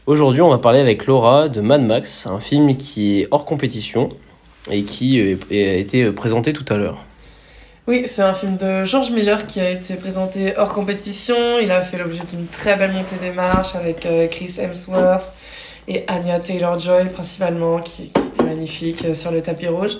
Aujourd'hui, on va parler avec Laura de Mad Max, un film qui est hors compétition et qui a été présenté tout à l'heure. Oui, c'est un film de George Miller qui a été présenté hors compétition. Il a fait l'objet d'une très belle montée des marches avec Chris Hemsworth et Anya Taylor-Joy principalement, qui était magnifique sur le tapis rouge.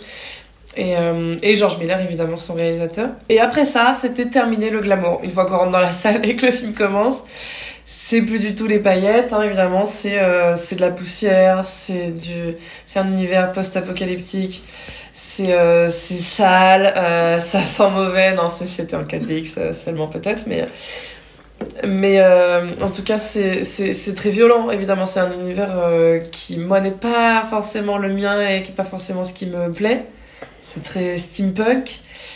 Et George Miller, évidemment, son réalisateur. Et après ça, c'était terminé le glamour. Une fois qu'on rentre dans la salle et que le film commence, c'est plus du tout les paillettes, hein, évidemment, c'est de la poussière, c'est un univers post-apocalyptique, c'est sale, ça sent mauvais, non, c'était un 4DX seulement peut-être, mais en tout cas, c'est très violent, évidemment, c'est un univers qui, moi, n'est pas forcément le mien et qui n'est pas forcément ce qui me plaît, c'est très steampunk.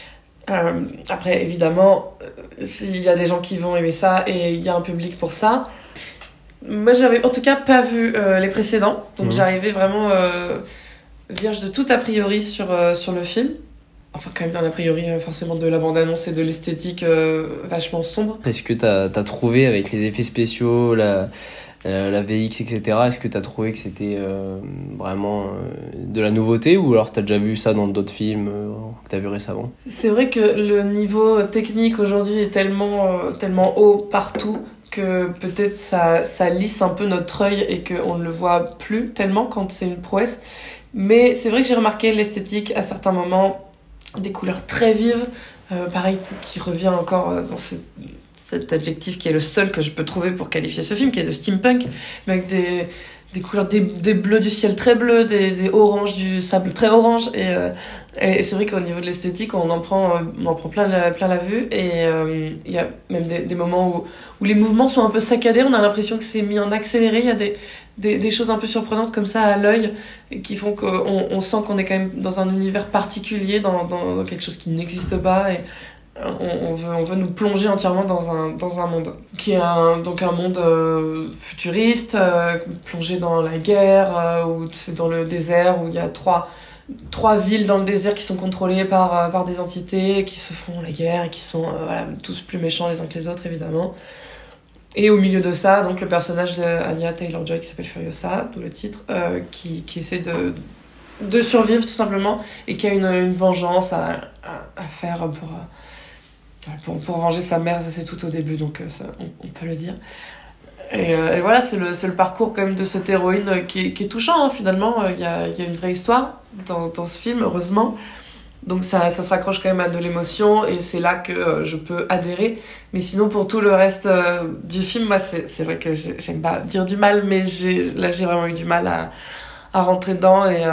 Après, évidemment, il y a des gens qui vont aimer ça et il y a un public pour ça. Moi, j'avais en tout cas pas vu les précédents, donc j'arrivais vraiment vierge de tout a priori sur le film. Enfin, quand même d'un a priori forcément de la bande-annonce et de l'esthétique vachement sombre. Est-ce que t'as trouvé avec les effets spéciaux, la VX, etc., est-ce que t'as trouvé que c'était vraiment de la nouveauté ou alors t'as déjà vu ça dans d'autres films que t'as vu récemment ? C'est vrai que le niveau technique aujourd'hui est tellement haut partout que peut-être ça lisse un peu notre œil et qu'on ne le voit plus tellement quand c'est une prouesse. Mais c'est vrai que j'ai remarqué l'esthétique à certains moments, des couleurs très vives, pareil, qui revient encore dans cet adjectif qui est le seul que je peux trouver pour qualifier ce film, qui est de steampunk, mais avec des couleurs, des bleus du ciel très bleus, des oranges du sable très orange, et c'est vrai qu'au niveau de l'esthétique, on en prend plein la vue, et il y a même des moments où les mouvements sont un peu saccadés, on a l'impression que c'est mis en accéléré, il y a des choses un peu surprenantes comme ça à l'œil, qui font qu'on sent qu'on est quand même dans un univers particulier, dans quelque chose qui n'existe pas, et on veut nous plonger entièrement dans un monde qui est un monde futuriste, plongé dans la guerre, où c'est dans le désert, où il y a trois villes dans le désert qui sont contrôlées par des entités qui se font la guerre et qui sont tous plus méchants les uns que les autres, évidemment. Et au milieu de ça, donc le personnage d'Anya Taylor-Joy qui s'appelle Furiosa, d'où le titre, qui essaie de survivre tout simplement et qui a une vengeance à faire pour venger sa mère. Ça, c'est tout au début, donc ça, on peut le dire. Et voilà, c'est le parcours quand même de cette héroïne qui est touchant, hein, finalement. Il y a une vraie histoire dans ce film, heureusement. Donc ça se raccroche quand même à de l'émotion et c'est là que je peux adhérer. Mais sinon, pour tout le reste du film, moi, c'est vrai que j'aime pas dire du mal, mais j'ai vraiment eu du mal à rentrer dedans et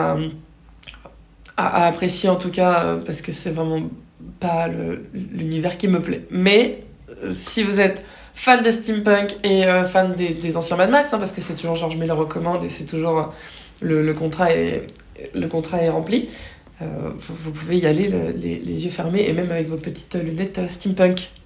à apprécier, en tout cas, parce que c'est vraiment pas l'univers qui me plaît. Mais si vous êtes fan de steampunk et fan des anciens Mad Max, hein, parce que c'est toujours George Miller recommande et c'est toujours le contrat est rempli, vous pouvez y aller les yeux fermés et même avec vos petites lunettes steampunk.